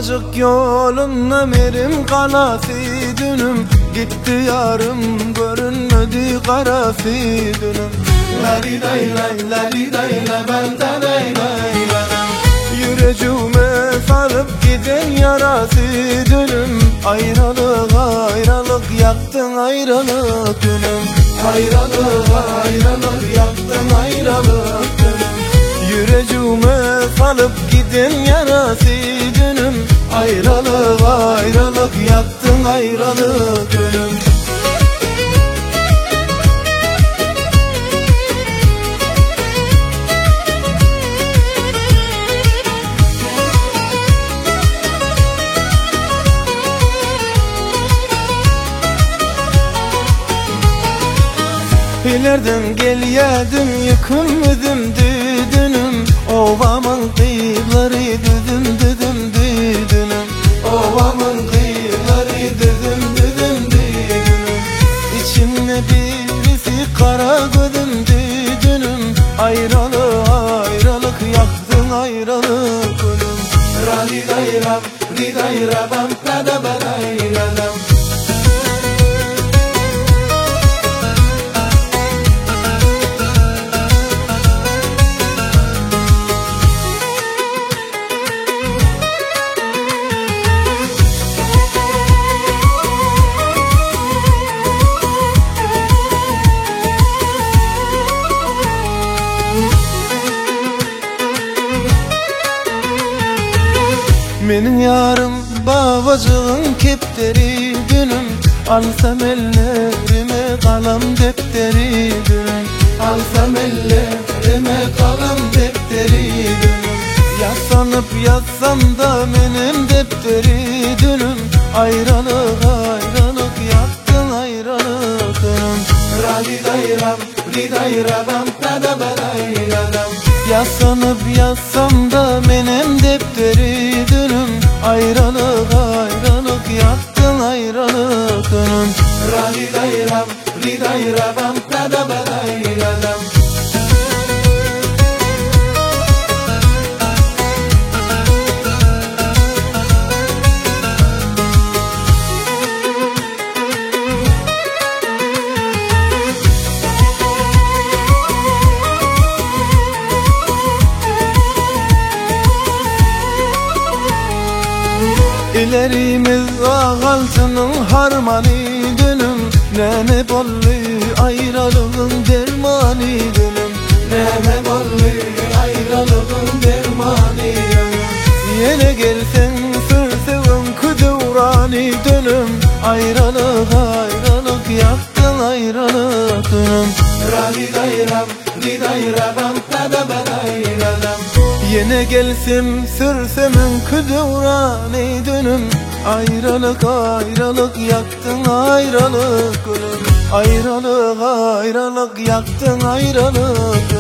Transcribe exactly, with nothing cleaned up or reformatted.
Babacık yolunla merim kalası dünüm, gitti yarım görünmedi karası dünüm. Lali lay lay lali lay lay benden lay lay lay. Yüreğime sarıp giden yarası dünüm, ayrılık ayrılık yaktın ayrılık dünüm. Ayrılık ayrılık yaktın ayrılık dünüm. Yüreğime sarıp giden yarası dünüm, ayrılık ayrılık yaktın ayrılık dünüm. İlerden gel yedim yıkılmadım düdünüm, ovamın kıyıları düdüm düdüm düdünüm. Ovamın kıyıları düdüm düdüm düdünüm. İçimde birisi kara gödüm düdünüm, ayrılık ayrılık yaktın ayrılık gülüm. Rali day rab di day rabam pada baday radam. Benim yarım babacığın kepteri dünüm, alsam ellerime kalam defteri dünüm. Alsam ellerime kalam defteri dünüm. Yazsanıp yazsam da benim defteri dünüm, ayrılık ayrılık yaktın ayrılık dünüm. Rali day ram ri day rabam tada baday radam. Yazsanıp yazsam da benim defteri dünüm, ayrılık ayrılık yaktın ayrılık dünüm. Rali day ram ri day rabam tada baday radam. İlerimiz ağaltının harmanı dünüm, neme bollu ayrılığın dermanı dünüm. Neme bollu ayrılığın dermanı dünüm. Yine gelsen sürsevim kudurani dünüm, ayrılık ayrılık yaktın ayrılık dünüm. Rali day rab di day rabam tada baday radam. Yine gelsem sürsemin kudurani dünüm, ayrılık ayrılık yaktın ayrılık gülüm. Ayrılık ayrılık yaktın ayrılık